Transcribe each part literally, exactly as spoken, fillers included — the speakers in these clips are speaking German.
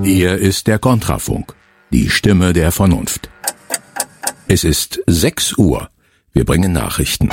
Hier ist der Kontrafunk, die Stimme der Vernunft. Es ist sechs Uhr. Wir bringen Nachrichten.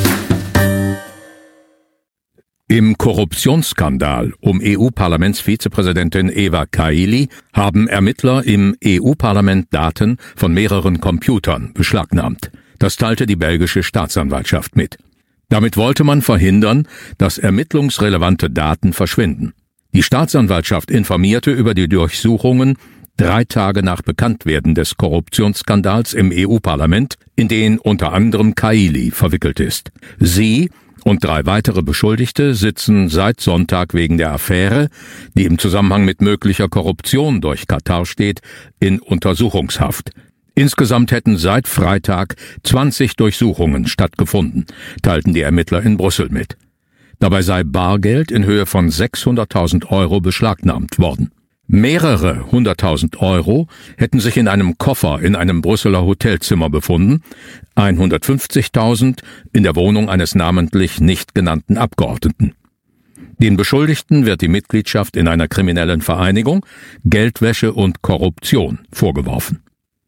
Im Korruptionsskandal um E U-Parlamentsvizepräsidentin Eva Kaili haben Ermittler im E U-Parlament Daten von mehreren Computern beschlagnahmt. Das teilte die belgische Staatsanwaltschaft mit. Damit wollte man verhindern, dass ermittlungsrelevante Daten verschwinden. Die Staatsanwaltschaft informierte über die Durchsuchungen drei Tage nach Bekanntwerden des Korruptionsskandals im E U-Parlament, in den unter anderem Kaili verwickelt ist. Sie und drei weitere Beschuldigte sitzen seit Sonntag wegen der Affäre, die im Zusammenhang mit möglicher Korruption durch Katar steht, in Untersuchungshaft. Insgesamt hätten seit Freitag zwanzig Durchsuchungen stattgefunden, teilten die Ermittler in Brüssel mit. Dabei sei Bargeld in Höhe von sechshunderttausend Euro beschlagnahmt worden. Mehrere hunderttausend Euro hätten sich in einem Koffer in einem Brüsseler Hotelzimmer befunden, hundertfünfzigtausend in der Wohnung eines namentlich nicht genannten Abgeordneten. Den Beschuldigten wird die Mitgliedschaft in einer kriminellen Vereinigung, Geldwäsche und Korruption vorgeworfen.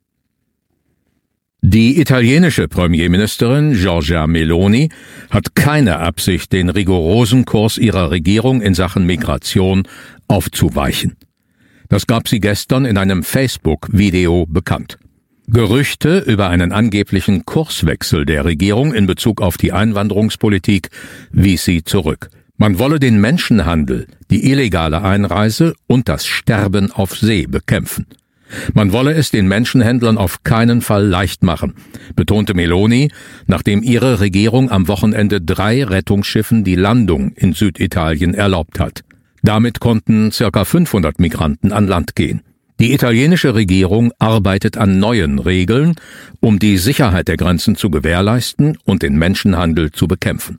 Die italienische Premierministerin Giorgia Meloni hat keine Absicht, den rigorosen Kurs ihrer Regierung in Sachen Migration aufzuweichen. Das gab sie gestern in einem Facebook-Video bekannt. Gerüchte über einen angeblichen Kurswechsel der Regierung in Bezug auf die Einwanderungspolitik wies sie zurück. Man wolle den Menschenhandel, die illegale Einreise und das Sterben auf See bekämpfen. Man wolle es den Menschenhändlern auf keinen Fall leicht machen, betonte Meloni, nachdem ihre Regierung am Wochenende drei Rettungsschiffen die Landung in Süditalien erlaubt hat. Damit konnten circa fünfhundert Migranten an Land gehen. Die italienische Regierung arbeitet an neuen Regeln, um die Sicherheit der Grenzen zu gewährleisten und den Menschenhandel zu bekämpfen.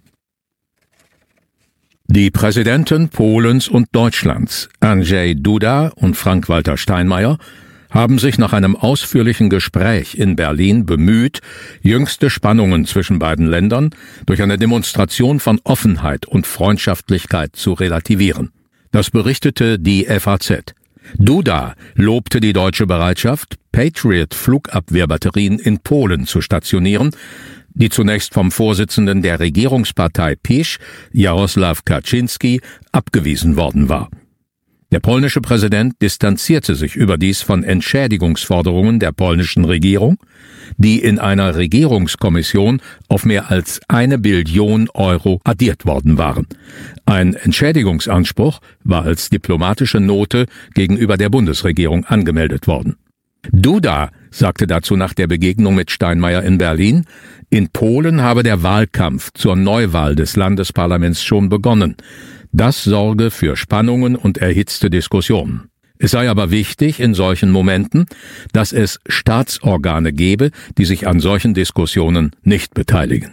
Die Präsidenten Polens und Deutschlands, Andrzej Duda und Frank-Walter Steinmeier, haben sich nach einem ausführlichen Gespräch in Berlin bemüht, jüngste Spannungen zwischen beiden Ländern durch eine Demonstration von Offenheit und Freundschaftlichkeit zu relativieren. Das berichtete die F A Z. Duda lobte die deutsche Bereitschaft, Patriot-Flugabwehrbatterien in Polen zu stationieren, die zunächst vom Vorsitzenden der Regierungspartei PiS, Jarosław Kaczyński, abgewiesen worden war. Der polnische Präsident distanzierte sich überdies von Entschädigungsforderungen der polnischen Regierung, die in einer Regierungskommission auf mehr als eine Billion Euro addiert worden waren. Ein Entschädigungsanspruch war als diplomatische Note gegenüber der Bundesregierung angemeldet worden. Duda sagte dazu nach der Begegnung mit Steinmeier in Berlin, in Polen habe der Wahlkampf zur Neuwahl des Landesparlaments schon begonnen. Das sorge für Spannungen und erhitzte Diskussionen. Es sei aber wichtig in solchen Momenten, dass es Staatsorgane gebe, die sich an solchen Diskussionen nicht beteiligen.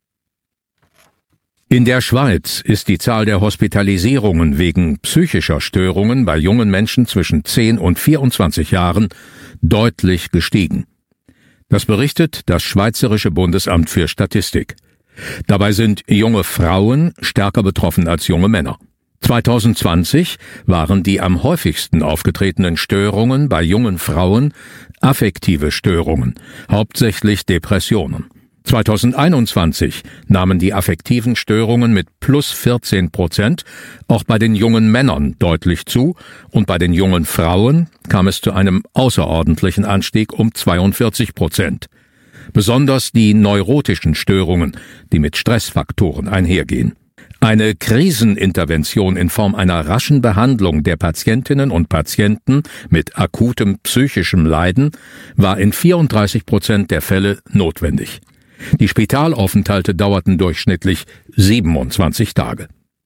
In der Schweiz ist die Zahl der Hospitalisierungen wegen psychischer Störungen bei jungen Menschen zwischen zehn und vierundzwanzig Jahren deutlich gestiegen. Das berichtet das Schweizerische Bundesamt für Statistik. Dabei sind junge Frauen stärker betroffen als junge Männer. zwanzig zwanzig waren die am häufigsten aufgetretenen Störungen bei jungen Frauen affektive Störungen, hauptsächlich Depressionen. zwanzig einundzwanzig nahmen die affektiven Störungen mit plus vierzehn Prozent auch bei den jungen Männern deutlich zu und bei den jungen Frauen kam es zu einem außerordentlichen Anstieg um zweiundvierzig Prozent. Besonders die neurotischen Störungen, die mit Stressfaktoren einhergehen. Eine Krisenintervention in Form einer raschen Behandlung der Patientinnen und Patienten mit akutem psychischem Leiden war in vierunddreißig Prozent der Fälle notwendig. Die Spitalaufenthalte dauerten durchschnittlich siebenundzwanzig Tage.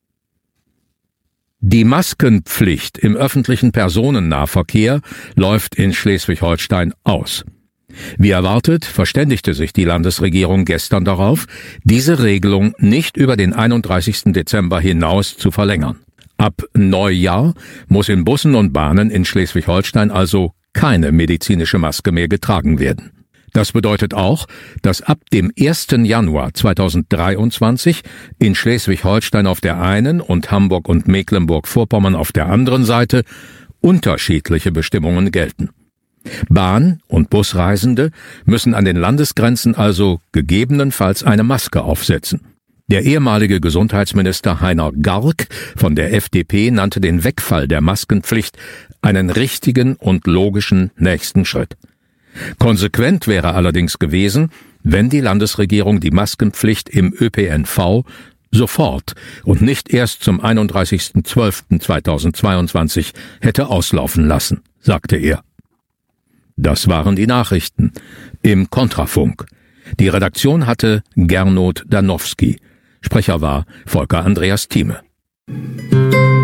Die Maskenpflicht im öffentlichen Personennahverkehr läuft in Schleswig-Holstein aus. Wie erwartet, verständigte sich die Landesregierung gestern darauf, diese Regelung nicht über den einunddreißigsten Dezember hinaus zu verlängern. Ab Neujahr muss in Bussen und Bahnen in Schleswig-Holstein also keine medizinische Maske mehr getragen werden. Das bedeutet auch, dass ab dem ersten Januar zweitausenddreiundzwanzig in Schleswig-Holstein auf der einen und Hamburg und Mecklenburg-Vorpommern auf der anderen Seite unterschiedliche Bestimmungen gelten. Bahn- und Busreisende müssen an den Landesgrenzen also gegebenenfalls eine Maske aufsetzen. Der ehemalige Gesundheitsminister Heiner Garg von der F D P nannte den Wegfall der Maskenpflicht einen richtigen und logischen nächsten Schritt. Konsequent wäre allerdings gewesen, wenn die Landesregierung die Maskenpflicht im Ö P N V sofort und nicht erst zum einunddreißigsten zwölften zweitausendzweiundzwanzig hätte auslaufen lassen, sagte er. Das waren die Nachrichten im Kontrafunk. Die Redaktion hatte Gernot Danowski. Sprecher war Volker Andreas Thieme.